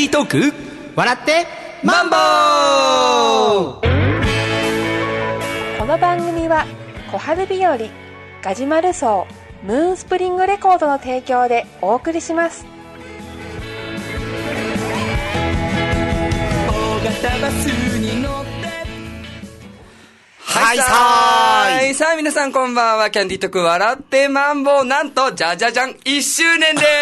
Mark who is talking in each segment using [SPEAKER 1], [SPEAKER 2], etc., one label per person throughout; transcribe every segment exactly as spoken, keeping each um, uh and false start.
[SPEAKER 1] ートーク笑ってマンボウ。
[SPEAKER 2] この番組は小春日和、ガジュマルソー、ムーンスプリングレコードの提供でお送りします。
[SPEAKER 1] 大型バスに乗って
[SPEAKER 3] はいさーい。
[SPEAKER 4] さあ皆さんこんばんは。キャンディートーク笑ってマンボウ、なんとじゃじゃじゃんいっしゅうねんで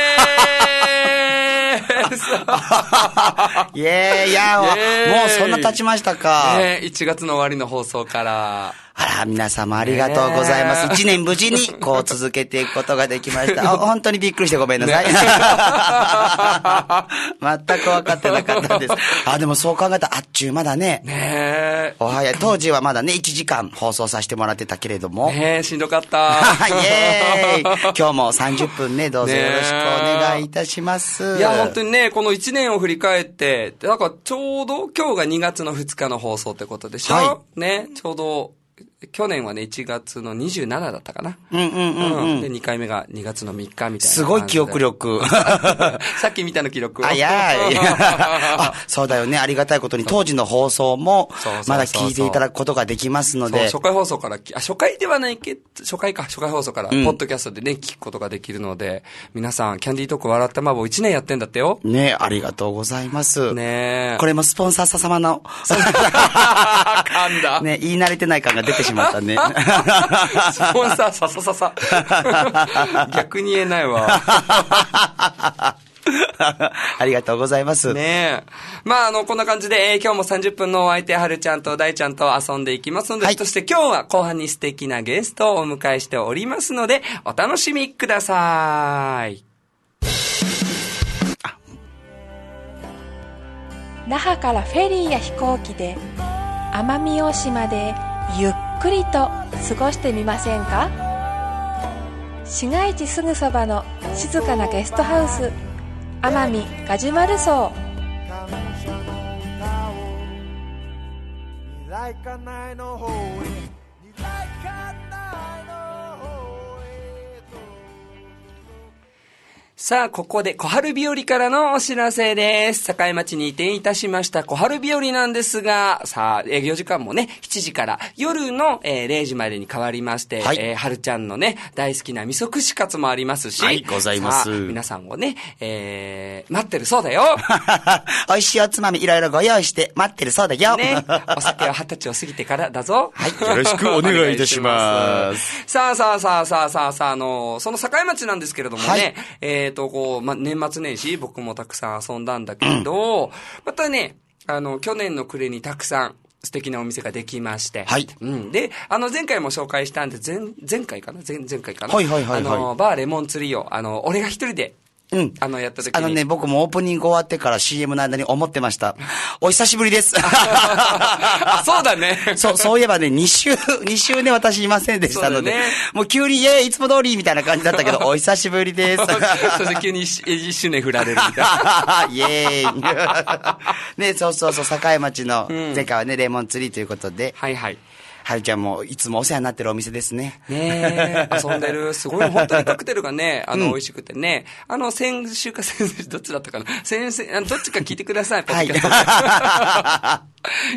[SPEAKER 4] ーす
[SPEAKER 3] イエーイ、いやー、もうそんな経ちましたか。
[SPEAKER 4] ね、いちがつの終わりの放送から
[SPEAKER 3] あら、皆様ありがとうございます。一年無事にこう続けていくことができました。あ、本当にびっくりしてごめんなさい。ね、全く分かってなかったです。あ、でもそう考えたらあっちゅうまだね。
[SPEAKER 4] ねえ。
[SPEAKER 3] おはや、当時はまだね、いちじかん放送させてもらってたけれども。
[SPEAKER 4] ねえ、しんどかった。
[SPEAKER 3] イエーイ。今日もさんじゅっぷんね、どうぞよろしくお願いいたします。
[SPEAKER 4] いや、本当にね、このいちねんを振り返って、なんかちょうど今日がにがつのふつかの放送ってことでしょ、はい、ね、ちょうど、去年はね、いちがつのにじゅうしちだったかな。
[SPEAKER 3] うんうんうん、うん。
[SPEAKER 4] で、にかいめがにがつのみっかみたいな。
[SPEAKER 3] すごい記憶力。
[SPEAKER 4] さっき見たの記録を。
[SPEAKER 3] あ、いやいや。あ、そうだよね。ありがたいことに当時の放送も、まだ聞いていただくことができますので。
[SPEAKER 4] そう、初回放送から、あ、初回ではないけど、初回か、初回放送から、ポッドキャストでね、聞くことができるので、皆さん、キャンディートーク笑ったマボいちねんやってんだってよ。
[SPEAKER 3] ね、ありがとうございます。
[SPEAKER 4] ね
[SPEAKER 3] これもスポンサー様の。
[SPEAKER 4] 噛んだ。
[SPEAKER 3] ね、言い慣れてない感が出てしまったね。
[SPEAKER 4] スポンサーささささ。逆に言えないわ。
[SPEAKER 3] ありがとうございます。
[SPEAKER 4] ねえ。まあ、あの、こんな感じで、えー、今日もさんじゅっぷんのお相手、はるちゃんと大ちゃんと遊んでいきますので、はい、そして今日は後半に素敵なゲストをお迎えしておりますので、お楽しみください。
[SPEAKER 2] 那覇からフェリーや飛行機で、奄美大島でゆっくりと過ごしてみませんか？市街地すぐそばの静かなゲストハウス、奄美ガジュマルソー。
[SPEAKER 4] さあ、ここで小春日和からのお知らせです。境町に移転いたしました小春日和なんですが、さあ、営業時間もね、しちじから夜の、えー、れいじまでに変わりまして、はい、えー、春ちゃんのね、大好きな味噌串カツもありますし、
[SPEAKER 3] はい、ございます。
[SPEAKER 4] 皆さんをね、えー、待ってるそうだよ。
[SPEAKER 3] 美味しいおつまみいろいろご用意して待ってるそうだよ。
[SPEAKER 4] ね、お酒は二十歳を過ぎてからだぞ。
[SPEAKER 3] はい、よろしくお願いいたします。
[SPEAKER 4] さあさあさあさあさあさあ、あの、その境町なんですけれどもね、はい、えーと、こう、ま、年末年始、僕もたくさん遊んだんだけど、うん、またね、あの、去年の暮れにたくさん素敵なお店ができまして。
[SPEAKER 3] はい。
[SPEAKER 4] うん。で、あの、前回も紹介したんで、前、前回かな前、前回かな
[SPEAKER 3] はいはいはいはい。
[SPEAKER 4] あの、バーレモンツリーを、あの、俺が一人で、
[SPEAKER 3] うん。
[SPEAKER 4] あの、やった時に。
[SPEAKER 3] あのね、僕もオープニング終わってから シーエム の間に思ってました。お久しぶりです。
[SPEAKER 4] あ、そうだね。
[SPEAKER 3] そう、そういえばね、に週、に週ね、私いませんでしたので。ね、もう急に、イェーイ、いつも通りみたいな感じだったけど、お久しぶりです。
[SPEAKER 4] そして急に一周年振られるみたいな。
[SPEAKER 3] イェーイ。ね、そうそうそう、境町の、前回はね、レモンツリーということで。
[SPEAKER 4] はいはい。
[SPEAKER 3] はるちゃんもいつもお世話になってるお店ですね。
[SPEAKER 4] ねえ、遊んでる。すごい、本当にカクテルがね、あの、うん、美味しくてね。あの、先週か先々週、どっちだったかな先生、あの、どっちか聞いてください、ポッドキャストで。はい、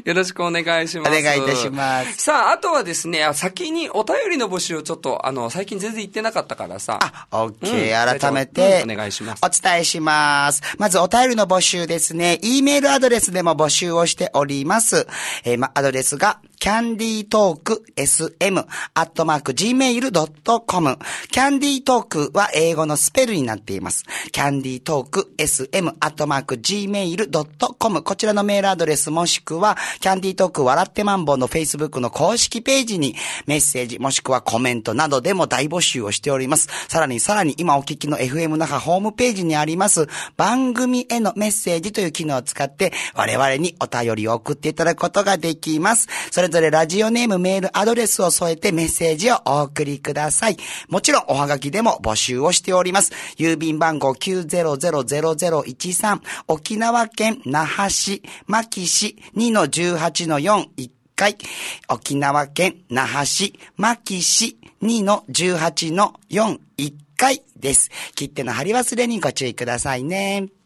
[SPEAKER 4] よろしくお願いします。
[SPEAKER 3] お願いいたします。
[SPEAKER 4] さあ、あとはですね、先にお便りの募集をちょっと、あの、最近全然言ってなかったからさ。
[SPEAKER 3] あ、オッケー、うん、改めて、
[SPEAKER 4] うん、お願いします。
[SPEAKER 3] お伝えします。まず、お便りの募集ですね。E メールアドレスでも募集をしております。えー、ま、アドレスが、キャンディートーク エスエム アットマーク ジーメール ドットコム キャンディートークは英語のスペルになっています。キャンディートーク エスエム アットマーク ジーメール ドットコム こちらのメールアドレスもしくはキャンディートーク笑ってマンボウの Facebook の公式ページにメッセージもしくはコメントなどでも大募集をしております。さらにさらに今お聞きの エフエム 那覇ホームページにあります番組へのメッセージという機能を使って我々にお便りを送っていただくことができます。それぞれラジオネーム、メールアドレスを添えてメッセージをお送りください。もちろんおはがきでも募集をしております。郵便番号 きゅうゼロゼロゼロゼロいちさん 沖縄県那覇市牧市 にのじゅうはちのよん いっかい沖縄県那覇市牧市 にのじゅうはちのよん いっかいです。切手の貼り忘れにご注意くださいね。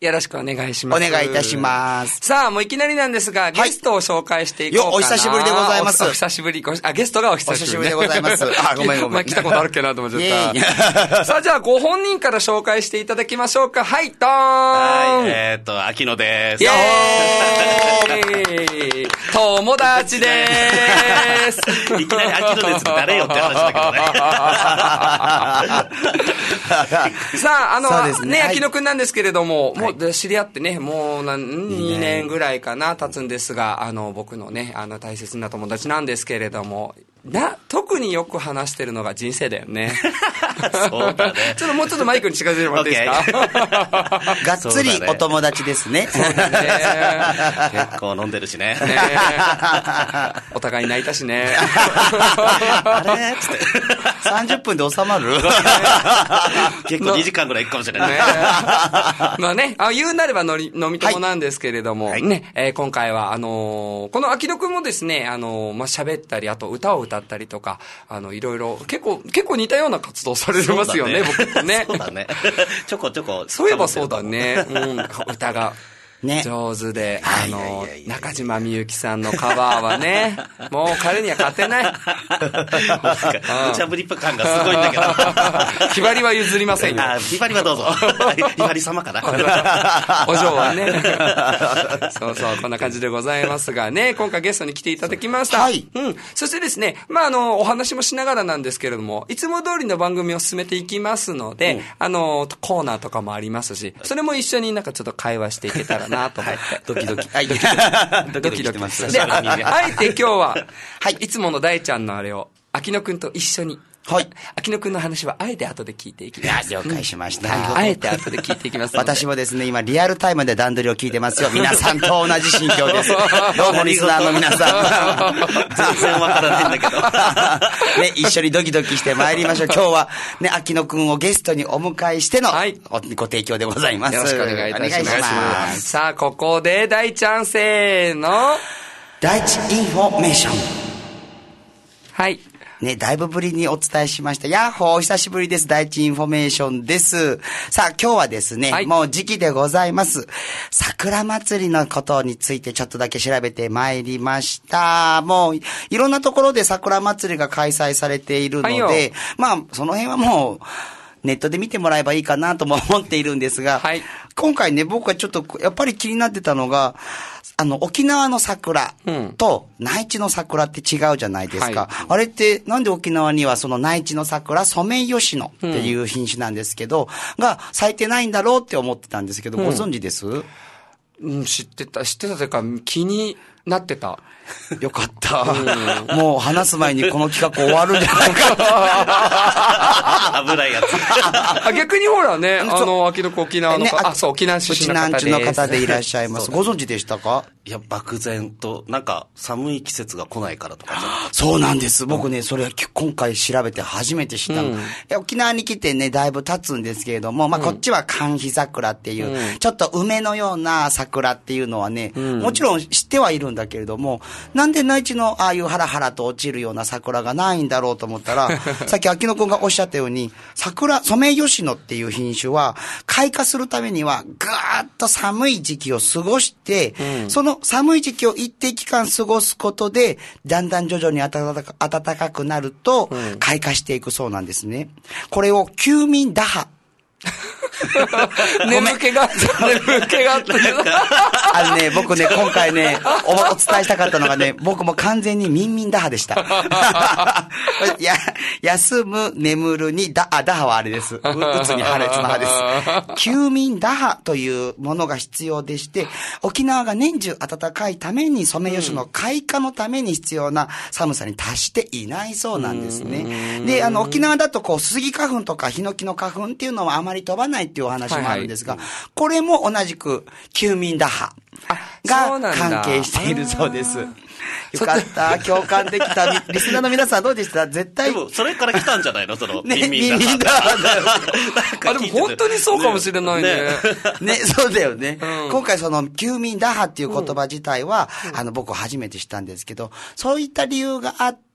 [SPEAKER 4] よろしくお願いします。
[SPEAKER 3] お願いいたします。
[SPEAKER 4] さあ、もういきなりなんですが、ゲストを紹介していこうかな。
[SPEAKER 3] よ、お久しぶりでございます。
[SPEAKER 4] お, お久しぶり。あ、ゲストがお久しぶり、ね。
[SPEAKER 3] お久しぶりでございます。あ、ごめんごめん。
[SPEAKER 4] まあ、来たことあるっけなと思っちゃった。さあ、じゃあ、ご本人から紹介していただきましょうか。はい、ドーン。
[SPEAKER 5] はい、えー、っと、秋野です。
[SPEAKER 4] イェーイ友達でーす。
[SPEAKER 5] いきなり秋野です。誰よって話だけどね。
[SPEAKER 4] さあ、あの、ね、
[SPEAKER 3] ね、
[SPEAKER 4] 秋野くんなんですけれども、はい、もう知り合ってね、もうにねんぐらいかな、経つんですが、あの、僕のね、あの、大切な友達なんですけれども、な、特によく話してるのが人生だよね。
[SPEAKER 5] そうだね。
[SPEAKER 4] ちょっともうちょっとマイクに近づいてもらっていいですか？
[SPEAKER 3] がっつりお友達ですね。
[SPEAKER 5] そうだね。結構飲んでるしね。ね
[SPEAKER 4] お互い泣いたしね。
[SPEAKER 5] あれつって。
[SPEAKER 3] さんじゅっぷんで収まる
[SPEAKER 5] 結構にじかんぐらい行くかもしれない。ね、
[SPEAKER 4] まあね、あ言うなればのり飲み友なんですけれども、はい、ね、えー、今回は、あのー、この秋野くんもですね、あのー、まあ、喋ったり、あと歌を歌ったりとか、あの、いろいろ、結構、結構似たような活動されてますよね、僕とね。
[SPEAKER 5] そうだね。ちょこちょこ。
[SPEAKER 4] そういえばそうだね。うん、歌が。ね、上手で、あの、中島みゆきさんのカバーはね、もう彼には勝てない。
[SPEAKER 5] 無茶ぶり感がすごいんだけど。
[SPEAKER 4] ひばりは譲りませんよ。
[SPEAKER 5] ひばりはどうぞ。ひばり様かな。
[SPEAKER 4] お嬢はね。そうそう、こんな感じでございますがね、今回ゲストに来ていただきました。はい。うん。そしてですね、まあ、あの、お話もしながらなんですけれども、いつも通りの番組を進めていきますので、うん、あの、コーナーとかもありますし、それも一緒になんかちょっと会話していけたらなと思って。
[SPEAKER 3] ドキドキ。
[SPEAKER 4] はい。ドキドキ。ドキドキ。で、あえて今日は、はい。いつもの大ちゃんのあれを、秋野くんと一緒に。はい。秋野くんの話はあえて後で聞いていきます。
[SPEAKER 3] 了解しました。
[SPEAKER 4] あえて後で聞いていきます。
[SPEAKER 3] 私もですね、今リアルタイムで段取りを聞いてますよ。皆さんと同じ心境です。どうもリスナーの皆さん。
[SPEAKER 5] 全然わからないんだけど。
[SPEAKER 3] ね、一緒にドキドキして参りましょう。今日はね、秋野くんをゲストにお迎えしての、はい、ご提供でございます。
[SPEAKER 4] よろしくお願いいたします。お願いします。さあ、ここで大ちゃんせーの。
[SPEAKER 3] 第一インフォメーション。
[SPEAKER 4] はい。
[SPEAKER 3] ね、だいぶぶりにお伝えしました。ヤッホー、お久しぶりです。第一インフォメーションです。さあ、今日はですね、はい、もう時期でございます。桜祭りのことについてちょっとだけ調べてまいりました。もう、いろんなところで桜祭りが開催されているので、はい、まあ、その辺はもう、ネットで見てもらえばいいかなとも思っているんですが、はい、今回ね、僕はちょっとやっぱり気になってたのが、あの、沖縄の桜と内地の桜って違うじゃないですか。はい、あれってなんで沖縄にはその内地の桜、ソメイヨシノっていう品種なんですけど、うん、が咲いてないんだろうって思ってたんですけど、うん、ご存知です？
[SPEAKER 4] うん、知ってた、知ってたというか気になってた。
[SPEAKER 3] よかった、うん。もう話す前にこの企画終わるんじゃないか。
[SPEAKER 5] 危ないやつ。
[SPEAKER 4] あ、逆にほらね、あの、秋の子沖縄の、ね、あ、そう、沖縄出身の方です。
[SPEAKER 3] うちなんちゅの方でいらっしゃいます。ご存知でしたか？
[SPEAKER 5] いや、漠然と、なんか、寒い季節が来ないからとかじゃなくて。
[SPEAKER 3] そうなんです。僕ね、それは今回調べて初めて知ったの。うん、沖縄に来てね、だいぶ経つんですけれども、まあ、こっちは寒肥桜っていう、うん、ちょっと梅のような桜っていうのはね、うん、もちろん知ってはいるんだけれども、なんで内地のああいうハラハラと落ちるような桜がないんだろうと思ったら、さっき秋野くんがおっしゃったように、桜、ソメイヨシノっていう品種は、開花するためには、ぐーっと寒い時期を過ごして、うん、その寒い時期を一定期間過ごすことで、だんだん徐々に暖かく、暖かくなると、開花していくそうなんですね。これを休眠打破。
[SPEAKER 4] 眠気が、眠気があった。
[SPEAKER 3] あのね、僕ね、今回ねお、お伝えしたかったのがね、僕も完全にミンミン打破でした。や、休む、眠るに、だ、あ、打破はあれです。う、うつに破裂の破です。休眠打破というものが必要でして、沖縄が年中暖かいために、ソメイヨシノの開花のために必要な寒さに達していないそうなんですね。で、あの、沖縄だとこう、スギ花粉とかヒノキの花粉っていうのはあまり飛ばないっていうお話もあるんですが、はいはい、これも同じく休眠打破が関係しているそうです。よかった。共感できた。リスナーの皆さんどうでした？絶対。
[SPEAKER 5] でも、それから来たんじゃないのその、
[SPEAKER 3] ね、ミンミン打破。
[SPEAKER 4] あ、でも本当にそうかもしれないね。
[SPEAKER 3] ね、ねそうだよね、うん。今回その、休眠打破っていう言葉自体は、うん、あの、僕初めて知ったんですけど、そういった理由があって、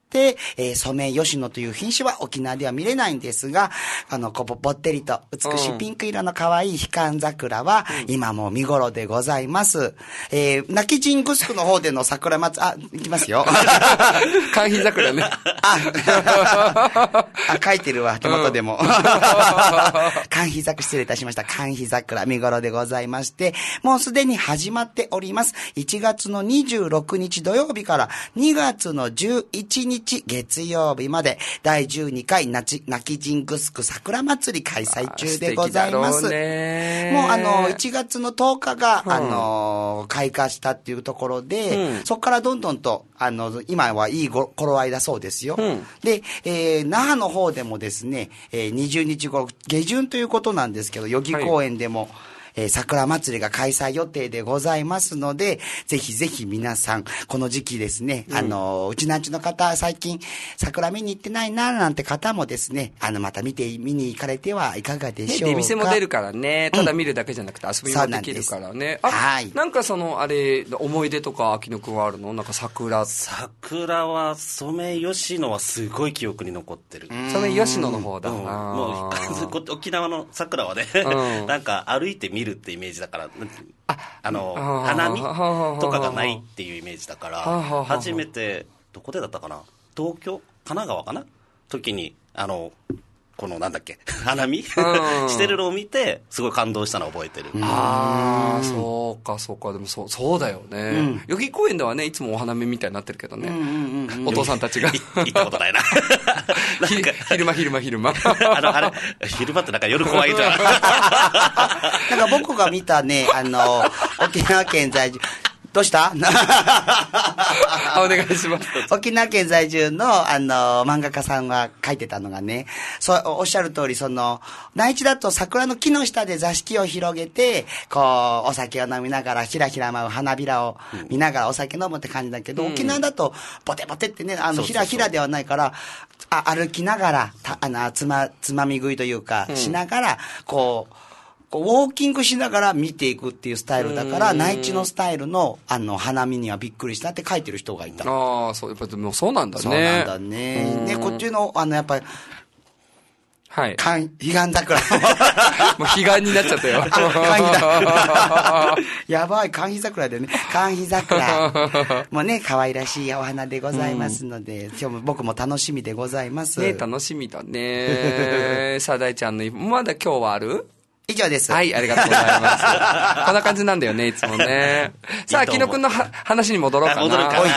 [SPEAKER 3] て、えー、染め吉野という品種は沖縄では見れないんですが、あの、こうぼってりと美しいピンク色の可愛いヒカン桜は、今も見頃でございます。えー、泣きジングスクの方での桜祭り、あ、いきますよ。
[SPEAKER 4] 寒肥桜ね。
[SPEAKER 3] あ、あ、書いてるわ、手元でも。寒肥桜、失礼いたしました。寒肥桜、見頃でございまして、もうすでに始まっております。いちがつのにじゅうろくにち土曜日からにがつのじゅういちにち月曜日まで、だいじゅうにかい泣きジングスク桜祭り開催中でございます。もうあの、いちがつのとおかが、うん、あの、開花したっていうところで、うん、そこからどんどんと、あの、今はいい頃合いだそうですよ。うん、で、えー、那覇の方でもですね、えー、にじゅうにちごろ、下旬ということなんですけど、代々木公園でも、はい、えー、桜祭りが開催予定でございますので、ぜひぜひ皆さん、この時期ですね、うん、あの、うちなんちの方、最近、桜見に行ってないな、なんて方もですね、あの、また見て、見に行かれてはいかがでしょうか。
[SPEAKER 4] ね、出店も出るからね、ただ見るだけじゃなくて遊びもできるからね。あ、はい。なんかその、あれ、思い出とか、秋野くんはあるの？なんか桜。
[SPEAKER 5] 桜は、染吉野はすごい記憶に残ってる。
[SPEAKER 4] 染吉野の方だな、うん、
[SPEAKER 5] もう、沖縄の桜はね、うん、なんか歩いて見るってイメージだから、あ, あの花見とかがないっていうイメージだから、初めてどこでだったかな、東京神奈川かな時にあのこのなんだっけ花見してるのを見てすごい感動したのを覚えてる。
[SPEAKER 4] ああ、そうかそうか、でもそうそうだよね、うん、代々木公園ではねいつもお花見みたいになってるけどね、うんうんうん、お父さんたちが
[SPEAKER 5] 行ったことないな。
[SPEAKER 4] なんか昼間昼間昼間
[SPEAKER 5] あのあれ昼間ってなんか夜怖いじゃん。なん
[SPEAKER 3] か僕が見たね、あの沖縄県在住どうした
[SPEAKER 4] お願いします。
[SPEAKER 3] 沖縄県在住の、あの、漫画家さんが書いてたのがね、そう、おっしゃる通り、その、内地だと桜の木の下で座敷を広げて、こう、お酒を飲みながら、ひらひら舞う花びらを見ながらお酒飲むって感じだけど、うん、沖縄だと、ボテボテってね、あの、ひらひらではないから、あ歩きながら、たあの、つま、つまみ食いというか、しながら、こう、こうウォーキングしながら見ていくっていうスタイルだから、内地のスタイルの、あの、花見にはびっくりしたって書いてる人がいた。
[SPEAKER 4] ああ、そう、やっぱでもそうなんだね。
[SPEAKER 3] そうなんだね。ね、こっちの、あの、やっぱり、
[SPEAKER 4] はい。
[SPEAKER 3] かん、彼岸桜。
[SPEAKER 4] もう彼岸になっちゃったよ。
[SPEAKER 3] 彼岸だ。やばい、彼岸桜でね。彼岸桜。もうね、可愛らしいお花でございますので、うん、今日も僕も楽しみでございます。
[SPEAKER 4] ね、楽しみだね。さあ、大ちゃんの、まだ今日はある？
[SPEAKER 3] 以上です。
[SPEAKER 4] はい、ありがとうございます。こんな感じなんだよね、いつもね。さあ、秋野くんの話に戻ろうかな。
[SPEAKER 5] 戻るかな。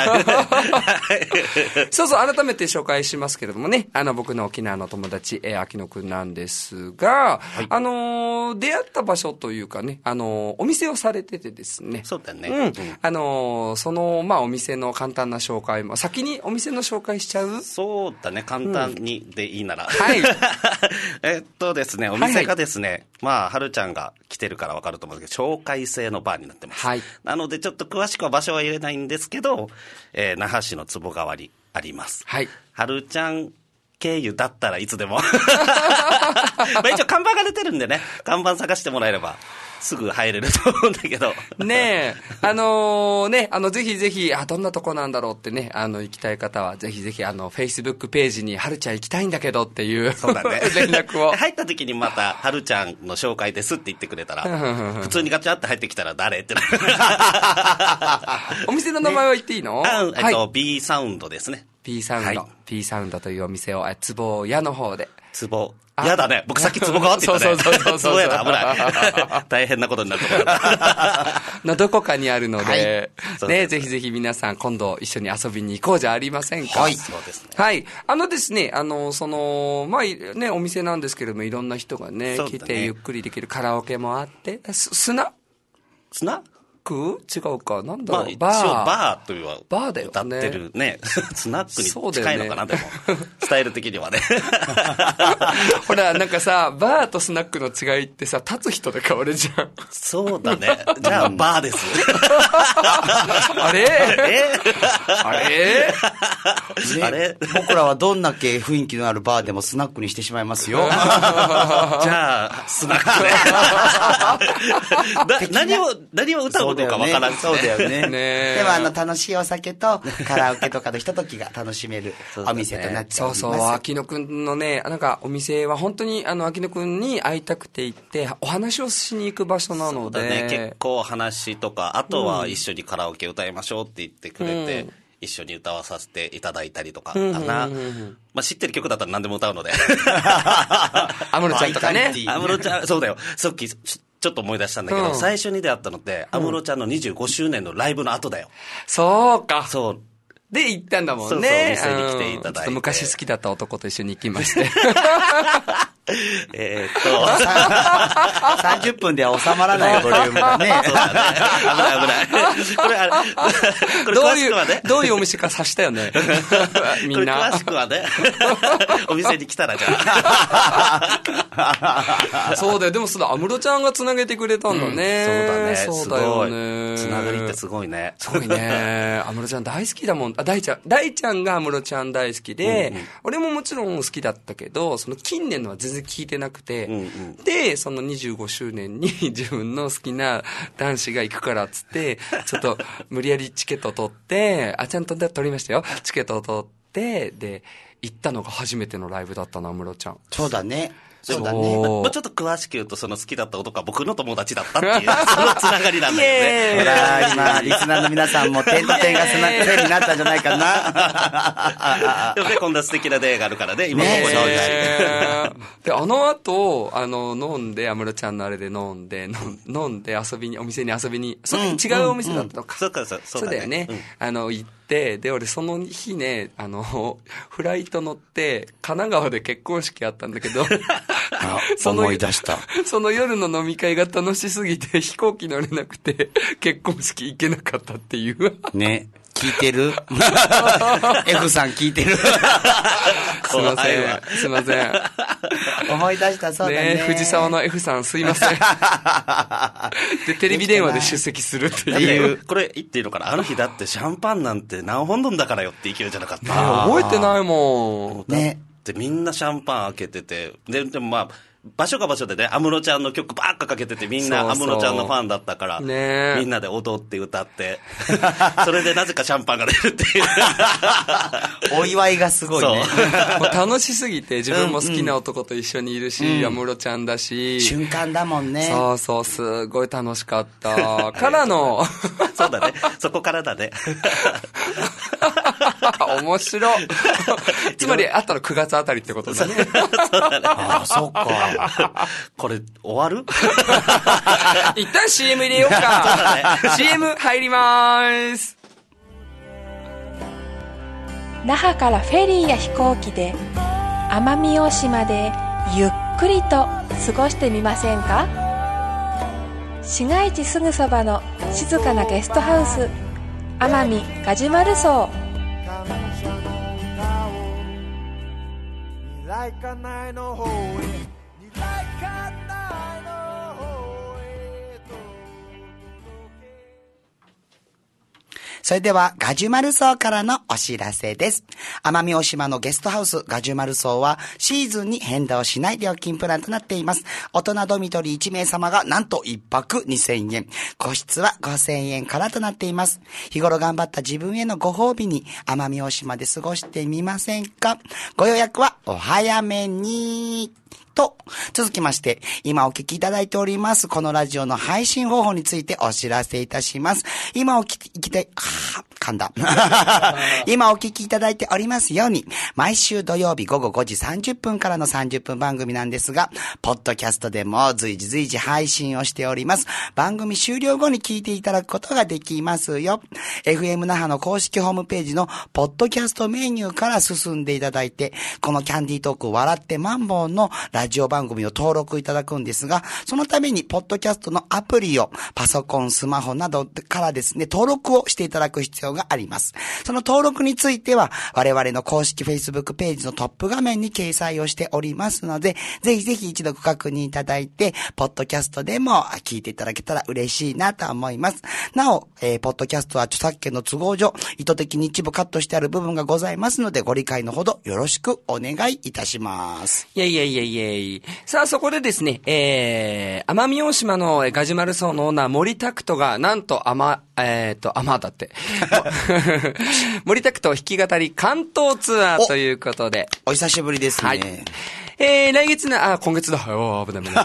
[SPEAKER 4] そうそう、改めて紹介しますけれどもね、あの、僕の沖縄の友達、えー、秋野くんなんですが、はい、あのー、出会った場所というかね、あのー、お店をされててですね。
[SPEAKER 5] そうだね。
[SPEAKER 4] うん。うん、あのー、その、まあ、お店の簡単な紹介も、先にお店の紹介しちゃう？
[SPEAKER 5] そうだね、簡単にでいいなら。
[SPEAKER 4] うん、はい。
[SPEAKER 5] えっとですね、お店がですね、はいはい、まあ、はるちゃんが来てるから分かると思うんですけど、紹介制のバーになってます。はい。なので、ちょっと詳しくは場所は入れないんですけど、えー、那覇市の坪川にあります。はい。はるちゃん経由だったらいつでも。まあ一応看板が出てるんでね、看板探してもらえれば。すぐ入れると思うんだけど。
[SPEAKER 4] ねえ、あのー、ね、あの、ぜひぜひ、あ、どんなとこなんだろうってね、あの、行きたい方は、ぜひぜひ、あの、Facebook ページに、はるちゃん行きたいんだけどっていう、
[SPEAKER 5] そうだね。
[SPEAKER 4] 連絡を。
[SPEAKER 5] 入った時にまた、はるちゃんの紹介ですって言ってくれたら、普通にガチャって入ってきたら誰ってなる。
[SPEAKER 4] お店の名前は言っていいの？
[SPEAKER 5] ね、あ、えっと、はい、B サウンドですね。
[SPEAKER 4] B サウンド。はい、B サウンドというお店を、つぼ屋の方で。
[SPEAKER 5] つぼ。やだね。僕さっきつぼ川って言ったね。そうそうそうそう。つぼやだ、危ない。大変なことになると思う。
[SPEAKER 4] のどこかにあるので、はい、ね、ぜひぜひ皆さん今度一緒に遊びに行こうじゃありませんか。
[SPEAKER 5] はい。そうですね。
[SPEAKER 4] はい。あのですね、あの、その、まあ、ね、お店なんですけれども、いろんな人がね、ね来てゆっくりできるカラオケもあって、す砂
[SPEAKER 5] 砂
[SPEAKER 4] 違うか、なんだろう、
[SPEAKER 5] まあ、一応バーというは
[SPEAKER 4] バーだよね、
[SPEAKER 5] 歌ってるね、スナックに近いのかな、ね、でもスタイル的にはね。
[SPEAKER 4] ほらなんかさ、バーとスナックの違いってさ、立つ人で変わるじゃん。
[SPEAKER 5] そうだね。じゃあバーです。
[SPEAKER 4] あれ
[SPEAKER 5] え
[SPEAKER 4] あれ、ね、
[SPEAKER 3] あれ僕らはどんだけ雰囲気のあるバーでもスナックにしてしまいますよ。じ
[SPEAKER 5] ゃあスナックで。何を何を歌うどうかわからんし、
[SPEAKER 3] そうだよね。
[SPEAKER 4] ね
[SPEAKER 3] でもあの楽しいお酒とカラオケとかのひとときが楽しめるお店となっております。
[SPEAKER 4] そうそう、秋野くんのね、なんかお店は本当にあの秋野くんに会いたくて行ってお話をしに行く場所なので。
[SPEAKER 5] そうだね、結構話とか、あとは一緒にカラオケ歌いましょうって言ってくれて、うん、一緒に歌わさせていただいたりとかかな。うんうんうん、まあ知ってる曲だったら何でも歌うので。
[SPEAKER 4] 安室ちゃんとかね。
[SPEAKER 5] 安室ちゃん、そうだよ。さっきちょっと思い出したんだけど、うん、最初に出会ったのって、安室ちゃんのにじゅうごしゅうねんのライブの後だよ。
[SPEAKER 4] そうか。
[SPEAKER 5] そう。
[SPEAKER 4] で、行ったんだもんね。
[SPEAKER 5] そうそう、店に来ていただいて。ちょっと
[SPEAKER 4] 昔好きだった男と一緒に行きまして。
[SPEAKER 5] えっと、
[SPEAKER 3] さんじゅっぷんでは収まらないボリュームだね。
[SPEAKER 5] そうだね。危ない危ない。これあれ、これ詳しくはね。
[SPEAKER 4] どういうお店か察したよね。みんな。
[SPEAKER 5] これ詳しくはね。お店に来たらじゃあ。
[SPEAKER 4] そうだよ。でもそうだ、安室ちゃんが繋げてくれたんだね。
[SPEAKER 5] うん、そうだね。
[SPEAKER 4] そうだよね。
[SPEAKER 5] つながりってすごいね。
[SPEAKER 4] すごいね。安室ちゃん大好きだもん。あ、大ちゃん。大ちゃんが安室ちゃん大好きで、うんうん、俺ももちろん好きだったけど、その近年のは全然聞いてなくて、うんうん、で、そのにじゅうごしゅうねんに自分の好きな男子が行くからっつって、ちょっと無理やりチケットを取って、あ、ちゃんと取りましたよ。チケットを取って、で、行ったのが初めてのライブだったな、安室ちゃん。
[SPEAKER 3] そうだね。そうだ
[SPEAKER 5] ね。まあ、ちょっと詳しく言うと、その好きだった男は僕の友達だったっていう、そのつながりなんだよね。
[SPEAKER 3] ほら、今、リスナーの皆さんも点と点が線になったんじゃないかな。
[SPEAKER 5] でもね、こんな素敵な出会いがあるからね、今ここに。
[SPEAKER 4] で、あの後、あの、飲んで、安室ちゃんのあれで飲んで、飲んで遊びに、お店に遊びに、それ違うお店だったのか。
[SPEAKER 5] そうか、そう、
[SPEAKER 4] そうだよね。あの、行って、で、俺その日ね、あの、フライト乗って、神奈川で結婚式あったんだけど、
[SPEAKER 3] あ思い出した。
[SPEAKER 4] その夜の飲み会が楽しすぎて飛行機乗れなくて結婚式行けなかったっていう。
[SPEAKER 3] ね。聞いてるF さん聞いてる
[SPEAKER 4] すいません。すいません。
[SPEAKER 3] 思い出した、そうだね。
[SPEAKER 4] ね、藤沢の F さんすいません。で、テレビ電話で出席するっていう。
[SPEAKER 5] これ言っていいのかな、あの日だってシャンパンなんて何本飲んだからよって勢いじゃなかった。
[SPEAKER 4] 覚えてないも
[SPEAKER 5] ん。ね。で、みんなシャンパン開けてて、で、でもまあ、場所が場所でね、安室ちゃんの曲ばっかかけてて、みんな安室ちゃんのファンだったから、ね、みんなで踊って歌って、それでなぜかシャンパンが出るっていう。
[SPEAKER 3] お祝いがすごいね。
[SPEAKER 4] もう楽しすぎて、自分も好きな男と一緒にいるし、安、うん、室ちゃんだし。
[SPEAKER 3] 瞬間だもんね。
[SPEAKER 4] そうそう、すごい楽しかった。からの。
[SPEAKER 5] そうだね。そこからだね。
[SPEAKER 4] 面白い。つまり、あったのくがつあたりってことだね。
[SPEAKER 5] そうだね。
[SPEAKER 3] ああ、そっか。
[SPEAKER 5] これ、終わる
[SPEAKER 4] 一旦 シーエム 入れようか。シーエム 入りまーす。
[SPEAKER 2] 那覇からフェリーや飛行機で奄美大島でゆっくりと過ごしてみませんか？市街地すぐそばの静かなゲストハウス、奄美ガジュマル荘。
[SPEAKER 3] それでは、ガジュマル荘からのお知らせです。奄美大島のゲストハウス、ガジュマル荘は、シーズンに変動しない料金プランとなっています。大人ドミトリーいちめいさまが、なんといっぱくにせんえん。個室はごせんえんからとなっています。日頃頑張った自分へのご褒美に、奄美大島で過ごしてみませんか？ご予約はお早めに。と、続きまして、今お聞きいただいております、このラジオの配信方法についてお知らせいたします。今お聞き、聞きたい、あ噛んだ。今お聞きいただいておりますように、毎週土曜日午後ごじさんじゅっぷんからのさんじゅっぷん番組なんですが、ポッドキャストでも随時随時配信をしております。番組終了後に聞いていただくことができますよ。エフエム 那覇の公式ホームページのポッドキャストメニューから進んでいただいて、このキャンディートーク笑ってマンボウのラジオ番組を登録いただくんですが、そのためにポッドキャストのアプリをパソコン、スマホなどからですね、登録をしていただく必要要があります。その登録については、我々の公式 Facebook ページのトップ画面に掲載をしておりますので、ぜひぜひ一度ご確認いただいて、ポッドキャストでも聞いていただけたら嬉しいなと思います。なお、えー、ポッドキャストは著作権の都合上、意図的に一部カットしてある部分がございますので、ご理解のほどよろしくお願いいたします。
[SPEAKER 4] いやいやいやいやいや。さあ、そこでですね、えー、奄美大島のガジュマル荘のオーナー森拓人が、なんと、あま、えーと、あまだって。森拓人弾き語り関東ツアーということで。
[SPEAKER 3] お, お久しぶりですね。はい。
[SPEAKER 4] えー、来月な、あ、今月だ。おー、危ない危ない。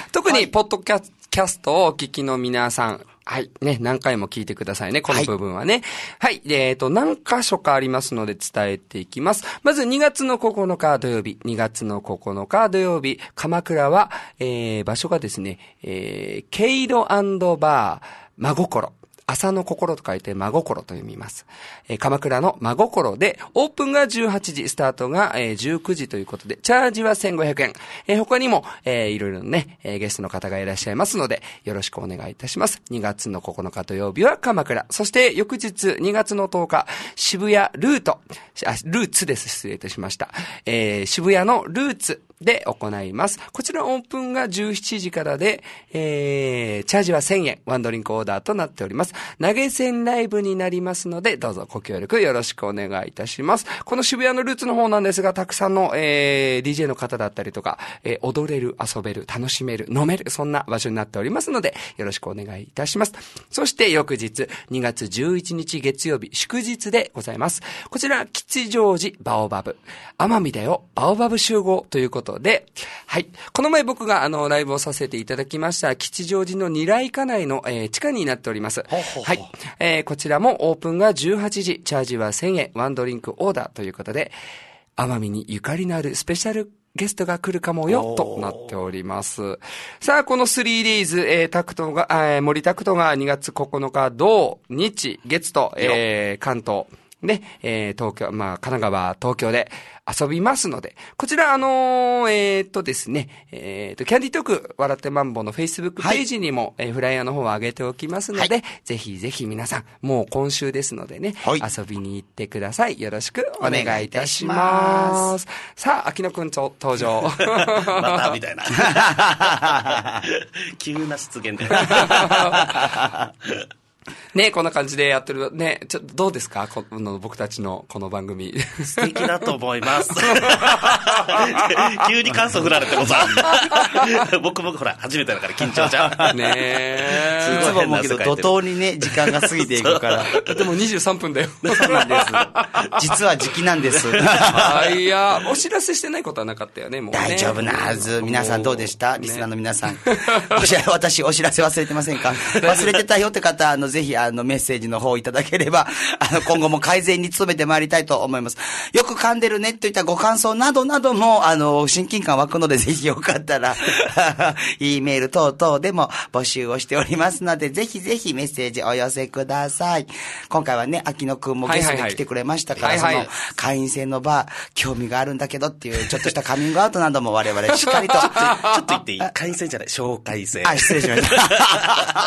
[SPEAKER 4] 特に、ポッドキャストをお聞きの皆さん、はい。ね、何回も聞いてくださいね。この部分はね。はい。はい、えっと、何箇所かありますので伝えていきます。まずにがつのここのか土曜日。にがつのここのか土曜日。鎌倉は、えー、場所がですね、えー、ケイロ&バー、真心。朝の心と書いて真心と読みます。えー、鎌倉の真心で、オープンがじゅうはちじ、スタートが、えー、じゅうくじということで、チャージはせんごひゃくえん。えー、他にも、えー、いろいろね、えー、ゲストの方がいらっしゃいますので、よろしくお願いいたします。にがつのここのか土曜日は鎌倉。そして翌日にがつのとおか、渋谷ルート。あ、ルーツです。失礼いたしました。えー、渋谷のルーツ。で行います。こちらオープンがじゅうしちじからで、えー、チャージはせんえん、ワンドリンクオーダーとなっております。投げ銭ライブになりますので、どうぞご協力よろしくお願いいたします。この渋谷のルーツの方なんですが、たくさんの、えー、ディージェー の方だったりとか、えー、踊れる、遊べる、楽しめる、飲める、そんな場所になっておりますので、よろしくお願いいたします。そして翌日、にがつじゅういちにち月曜日、祝日でございます。こちら、吉祥寺バオバブ。奄美だよ、バオバブ集合ということで、はい。この前僕があの、ライブをさせていただきました、吉祥寺の二来家内の、えー、地下になっております。ほうほうほう。はい。えー、こちらもオープンがじゅうはちじ、チャージはせんえん、ワンドリンクオーダーということで、奄美にゆかりのあるスペシャルゲストが来るかもよ、となっております。さあ、この スリーデイーズ、えー、タクトが、えー、森タクトがにがつここのか、土、日、月と、えー、関東、ね、えー、東京、まあ、神奈川、東京で遊びますので、こちら、あのー、えー、っとですね、えー、っと、キャンディートーク、笑ってマンボの Facebook ページにも、はい、えー、フライヤーの方を上げておきますので、はい、ぜひぜひ皆さん、もう今週ですのでね、はい、遊びに行ってください。よろしくお願いいたします。さあ、秋野くんと登場。
[SPEAKER 5] また、みたいな。急な出現で。
[SPEAKER 4] ね、こんな感じでやってる。ね、ちょっとどうですか、この僕たちのこの番組。
[SPEAKER 5] 素敵だと思います。急に感想振られてもさ。僕もほら、初めてだから緊張じゃん。
[SPEAKER 4] ね
[SPEAKER 3] え。いつも思うけど、怒涛にね、時間が過ぎていくから。
[SPEAKER 4] でもにじゅうさんぷんだよ。
[SPEAKER 3] そうなんです。実は時期なんです。
[SPEAKER 4] あ、いや、お知らせしてないことはなかったよね、もうね。
[SPEAKER 3] 大丈夫なはず。皆さんどうでした、リスナーの皆さん。私、お知らせ忘れてませんか？忘れてたよって方、あの、ぜひ、あの、メッセージの方をいただければ、あの、今後も改善に努めてまいりたいと思います。よく噛んでるねといったご感想などなども、あの、親近感湧くので、ぜひよかったら、E メール等々でも募集をしておりますので、ぜひぜひメッセージお寄せください。今回はね、秋野くんもゲストで来てくれましたから、はいはいはい、その、会員制のバー、興味があるんだけどっていう、ちょっとしたカミングアウトなども我々しっかりと、ちょ
[SPEAKER 5] っと言っていい？会員制じゃない、紹介制。
[SPEAKER 3] あ、失礼しました。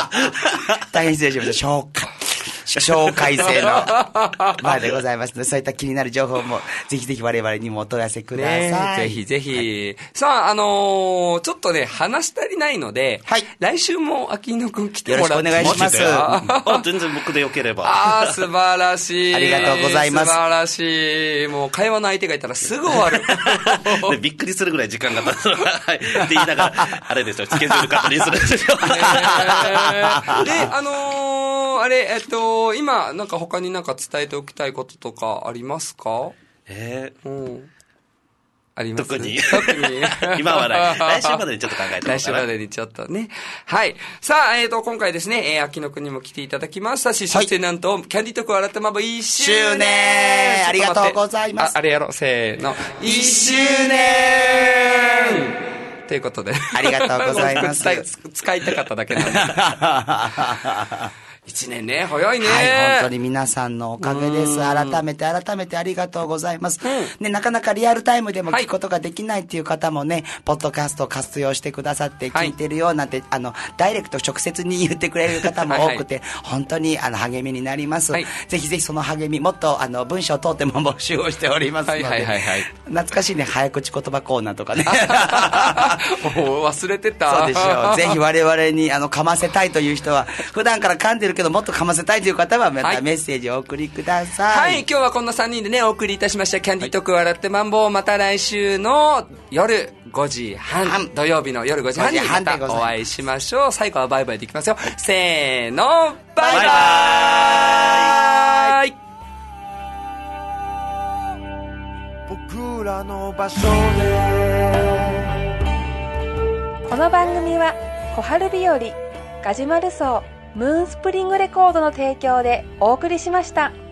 [SPEAKER 3] 大変失礼しました。紹介。紹介制のバーでございますので、そういった気になる情報も、ぜひぜひ我々にもお問い合わせください。
[SPEAKER 4] ね、ぜひぜひ。はい、さあ、あのー、ちょっとね、話し足りないので、はい、来週も秋野くん来てもらって。
[SPEAKER 3] よろしくお願いします。
[SPEAKER 5] あ、全然僕でよければ。
[SPEAKER 4] ああ、素晴らしい。
[SPEAKER 3] ありがとうございます。
[SPEAKER 4] 素晴らしい。もう会話の相手がいたらすぐ終わる。
[SPEAKER 5] でびっくりするぐらい時間が経つ。はい。って言いながら、あれでしょ、スケジュール確認するんですよ。で、
[SPEAKER 4] あのー、あれ、えっと、今、なんか他になんか伝えておきたいこととかありますか？
[SPEAKER 5] えー、
[SPEAKER 4] うん。あります
[SPEAKER 5] 特に。
[SPEAKER 4] 特に。
[SPEAKER 5] 今はね、来週までにちょっと考えて
[SPEAKER 4] 来週までにちょっとね。はい。さあ、えっと、今回ですね、えー、秋野くんにも来ていただきましたし、そしてなんと、キャンディートーク笑ってまぶいっしゅうねん。
[SPEAKER 3] ありがとうございます。
[SPEAKER 4] あ、あれやろう、せーの。いっしゅうねんということで。
[SPEAKER 3] ありがとうございます。
[SPEAKER 4] 使いたかっただけなんで。 一年ね、早いね。
[SPEAKER 3] はい、本当に皆さんのおかげです。改めて改めてありがとうございます。うん、ね、なかなかリアルタイムでも聞くことができないっていう方もね、はい、ポッドキャストを活用してくださって聞いてるよなんて、はい、あの、ダイレクト直接に言ってくれる方も多くて、はいはい、本当にあの励みになります。はい、ぜひぜひその励み、もっとあの文章を通っても募集をしておりますので、はいはいはいはい、懐かしいね、早口言葉コーナーとかね。
[SPEAKER 4] もう忘れてた。
[SPEAKER 3] そうでしょう。ぜひ我々にあの噛ませたいという人は、普段から噛んでるけどもっと噛ませたいという方はまたメッセージをお送りください。
[SPEAKER 4] はい、はい、今日はこんなさんにんでねお送りいたしましたキャンディートーク笑ってマンボウ、また来週の夜ごじはん、土曜日の夜ごじはんにまたお会いしましょう。最後はバイバイでいきますよ。せーの、バイバイ。バイバイ。
[SPEAKER 6] 僕らの場所で。
[SPEAKER 2] この番組は小春日和ガジュマル荘ムーンスプリングレコードの提供でお送りしました。